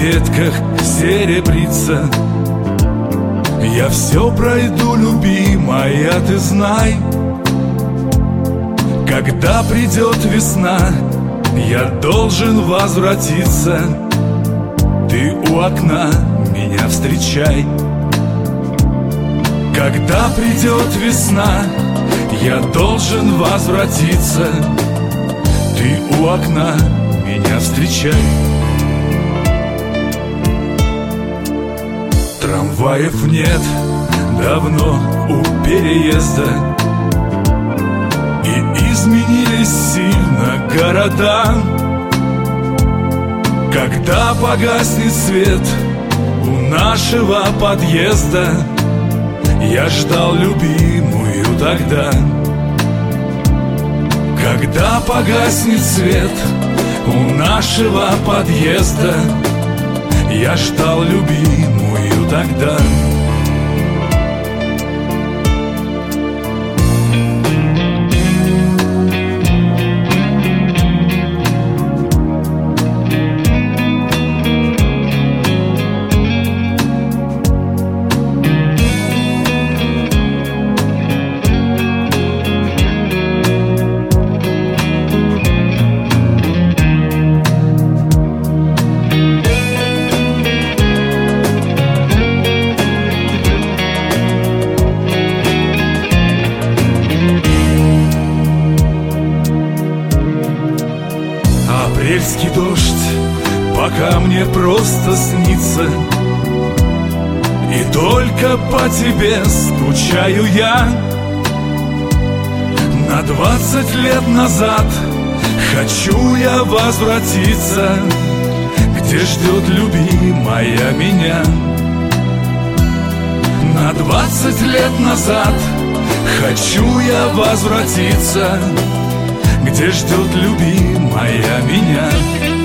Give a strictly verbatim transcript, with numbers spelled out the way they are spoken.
ветках серебрится. Я все пройду, любимая, ты знай. Когда придет весна, я должен возвратиться. Ты у окна меня встречай. Когда придет весна, я должен возвратиться. Ты у окна меня встречай. Трамваев нет давно у переезда, и изменились сильно города. Когда погаснет свет у нашего подъезда, я ждал любимую тогда. Когда погаснет свет у нашего подъезда, я ждал любимую тогда. Апрельский дождь пока мне просто снится, и только по тебе скучаю я. На двадцать лет назад хочу я возвратиться, где ждет любимая меня. На двадцать лет назад хочу я возвратиться, где ждет любимая меня.